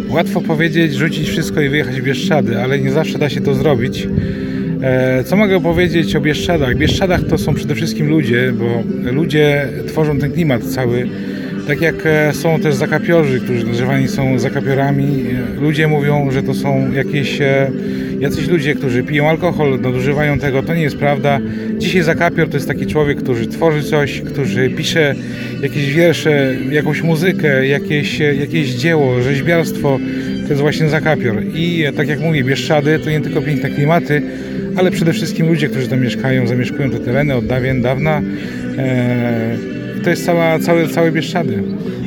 Łatwo powiedzieć, rzucić wszystko i wyjechać w Bieszczady, ale nie zawsze da się to zrobić. Co mogę powiedzieć o Bieszczadach? Bieszczadach to są przede wszystkim ludzie, bo ludzie tworzą ten klimat cały. Tak jak są też zakapiorzy, którzy nazywani są zakapiorami. Ludzie mówią, że to są jacyś ludzie, którzy piją alkohol, nadużywają tego. To nie jest prawda. Dzisiaj zakapior to jest taki człowiek, który tworzy coś, który pisze jakieś wiersze, jakąś muzykę, jakieś dzieło, rzeźbiarstwo. To jest właśnie zakapior. I tak jak mówię, Bieszczady to nie tylko piękne klimaty, ale przede wszystkim ludzie, którzy tam mieszkają, zamieszkują te tereny od dawien dawna. To jest całe Bieszczady.